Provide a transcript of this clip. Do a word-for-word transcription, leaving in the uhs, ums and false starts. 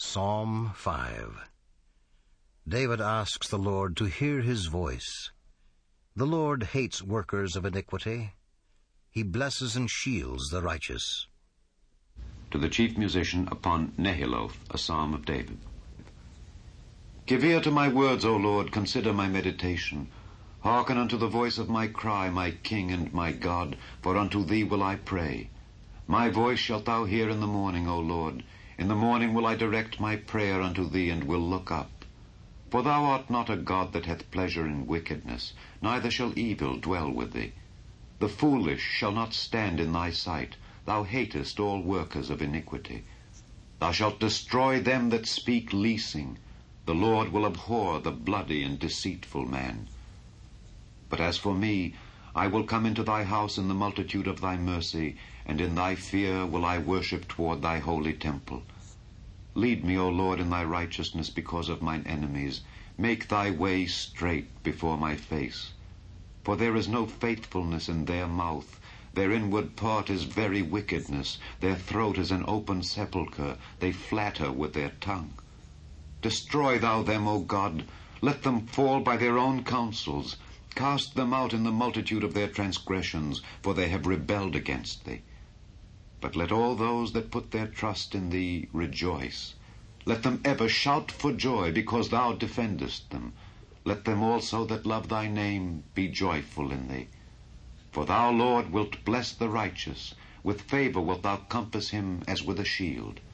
Psalm five. David asks the Lord to hear his voice. The Lord hates workers of iniquity. He blesses and shields the righteous. To the chief musician upon Nehiloth, a psalm of David. Give ear to my words, O Lord, consider my meditation. Hearken unto the voice of my cry, my King and my God, for unto thee will I pray. My voice shalt thou hear in the morning, O Lord. In the morning will I direct my prayer unto thee, and will look up. For thou art not a God that hath pleasure in wickedness, neither shall evil dwell with thee. The foolish shall not stand in thy sight. Thou hatest all workers of iniquity. Thou shalt destroy them that speak leasing. The Lord will abhor the bloody and deceitful man. But as for me, I will come into thy house in the multitude of thy mercy, and in thy fear will I worship toward thy holy temple. Lead me, O Lord, in thy righteousness because of mine enemies. Make thy way straight before my face. For there is no faithfulness in their mouth. Their inward part is very wickedness. Their throat is an open sepulchre. They flatter with their tongue. Destroy thou them, O God. Let them fall by their own counsels. Cast them out in the multitude of their transgressions, for they have rebelled against thee. But let all those that put their trust in thee rejoice. Let them ever shout for joy, because thou defendest them. Let them also that love thy name be joyful in thee. For thou, Lord, wilt bless the righteous. With favor wilt thou compass him as with a shield.